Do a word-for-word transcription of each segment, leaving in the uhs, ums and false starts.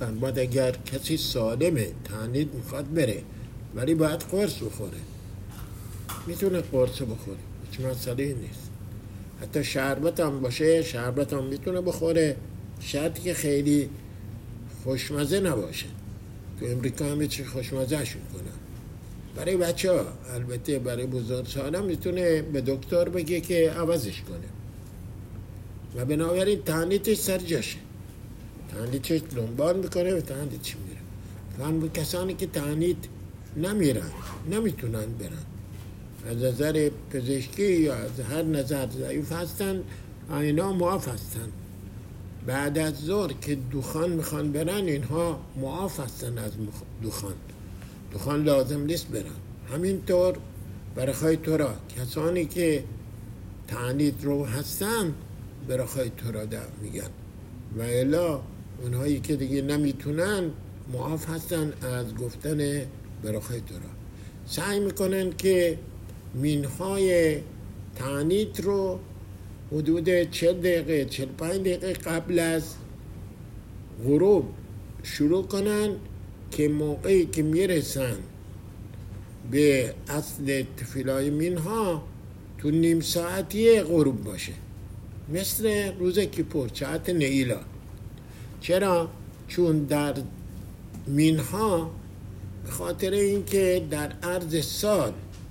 فرمود اگر کسی سالمه تعنید میخواد بره ولی باید قرص بخوره، میتونه قرص بخوره، هیچ مسئله نیست. حتی شربت هم باشه شربت هم میتونه بخوره، شرطی که خیلی خوشمزه نباشه. تو امریکا همه چی خوشمزه شون کنن. برای بچه ها البته، برای بزرگ سالم میتونه به دکتر بگه که عوضش کنه و بنابراین تعنیتش سر جاشه، تعنیتش دنبال میکنه و تعنیتش میره. فهم کسانی که تعنیت نمیرن، نمیتونن برن، از نظر پزشکی یا از هر نظر ضعیف هستن، اینا معاف هستن. بعد از ظهر که دخان میخوان برن، اینها معاف هستن از دخان، دخان لازم نیست برن. همینطور برخای تورا کسانی که تعنیت رو هستن برخای تورا در میگن و الا اونهایی که دیگه نمیتونن معاف هستن از گفتن برخای تورا. سعی میکنن که مینهای تعنیت رو حدود چهل دقیقه چهل و پنج دقیقه قبل از غروب شروع کنن که موقعی که میرسن به اصل تفیلای مینها تو نیم ساعتی غروب باشه، مثل روز کیپور، ساعت نیلا. چرا؟ چون در مینها به خاطر اینکه در عرض سال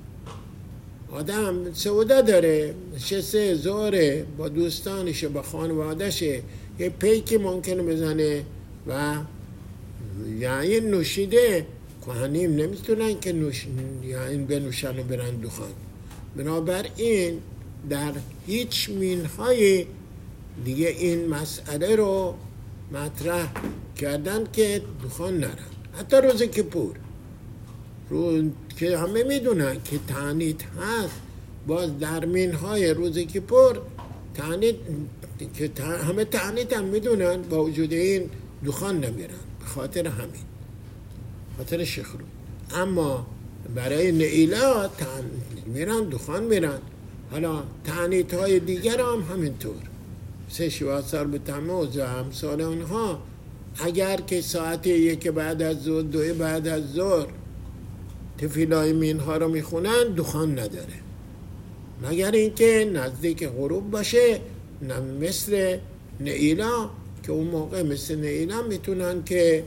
آدم سعوده داره، نشسته زوره با دوستانشه با خانوادشه، یه پیکی ممکنه بزنه و یعنی نوشیده کهنیم نمیتونن که نوش... یعنی بنوشن و برن دخان. بنابراین در هیچ مینهای دیگه این مسئله رو مطرح کردن که دخان نرن. حتی روز کیپور رو که همه میدونن که تعنیت هست، باز در مینهای روز کیپور تعنیت که همه تعنیت هم میدونن، با وجود این دخان نمیرن به خاطر همین، خاطر شخرو. اما برای نیلا میرن دخان میرن. حالا تعنیت های دیگر هم همینطور، سه شواسار به تموز و امثال اونها، اگر که ساعت یک بعد از ظهر، دو بعد از ظهر تفیلای مینها رو میخونن، دخان نداره، مگر اینکه نزدیک غروب باشه، مثل نیلا که اون موقع مثل نیلا میتونن که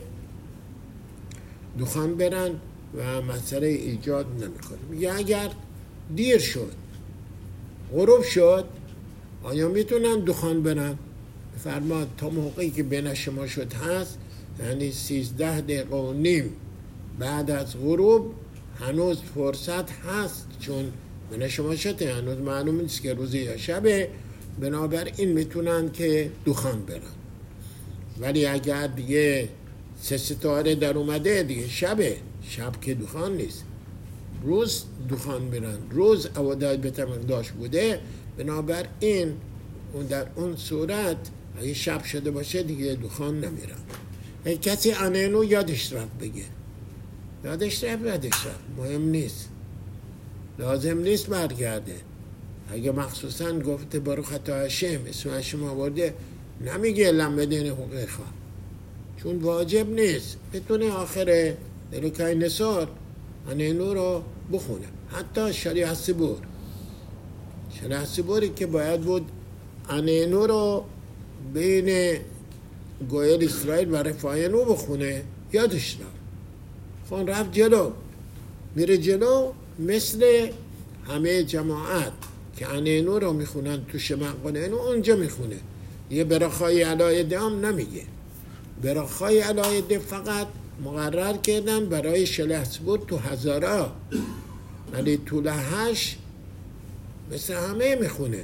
دخان برن و مسئله ایجاد نمیکنه. میگه اگر دیر شد، غروب شد، آیا میتونن دخان برن؟ فرماد تا موقعی که بین شما شد هست، یعنی سیزده دقیقه و نیم بعد از غروب هنوز فرصت هست، چون بین شما شد هنوز معلوم نیست که روزی یا شبه، بنابراین میتونن که دخان برن. ولی اگر دیگه سه ستاره در اومده، دیگه شبه، شب که دخان نیست، روز دخان برن، روز عوادت به تمقداش بوده، بنابراین اون در اون صورت اگه شب شده باشه دیگه دخان نمیرن. اگه کسی انینو یادش رفت بگه، یادش رفت یادش رفت مهم نیست، لازم نیست برگرده. اگه مخصوصا گفته برو خطا هشم اسم هشم آورده، نمیگه لمدین حقوقی خواه، چون واجب نیست. بتونه آخر دلوکای نصار انینو رو بخونه. حتی شریع سبور شریع سبوری که باید بود انینو رو بین گویل اسرائیل و رفاینو بخونه، یادش رفت، خون رفت جلو، میره جلو، مثل همه جماعت که انینو رو میخونن تو شمقانینو اونجا میخونه. یه براخای علایده هم نمیگه، براخای علایده فقط مقرر کردن برای شلحسبور تو هزارا، ولی تو لحش مثل همه میخونه.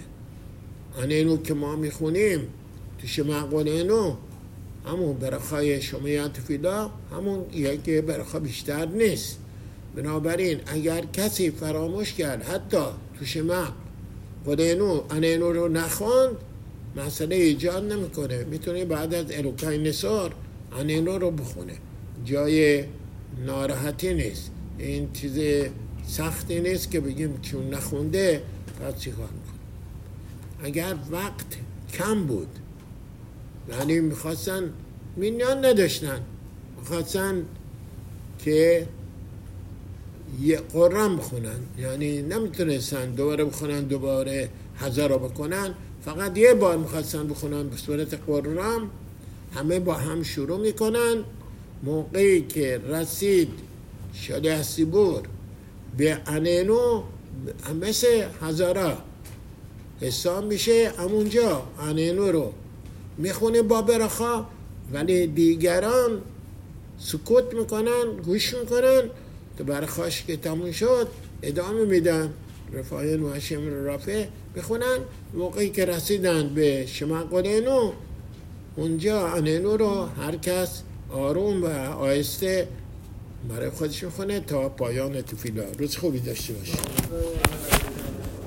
انینو که ما میخونیم تو شمقانینو همون براخای شمیات فیلا، همون یکی براخا بیشتر نیست. بنابراین اگر کسی فراموش کرد حتی تو شمق قدینو انینو رو نخوند، مسئله ایجاد نمیکنه، میتونه بعد از الوکای نصار انینو رو بخونه، جای ناراحتی نیست، این چیز سختی نیست که بگیم چون نخونده پس چی کار میکنه. اگر وقت کم بود، یعنی میخواستن مینیان نداشتن، خواستن که یه قرآن بخونن، یعنی نمیتونستن دوباره بخونن دوباره هزارا بکنن، فقط یه بار میخواستن بخونن به صورت قرآن. همه با هم شروع میکنن. موقعی که رسید شده سیبور به انینو مثل هزارا حساب میشه، همونجا انینو رو میخونه با برخا، ولی دیگران سکوت میکنن، گوش میکنن. تو برخاش که تموم شد ادامه میدن، رفاین و هشم رافع بخونن. موقعی که رسیدن به شما قدینو، اونجا انینو رو هر کس آروم و آهسته برای خودش میخونه تا پایان تفیلا. روز خوبی داشته باشه.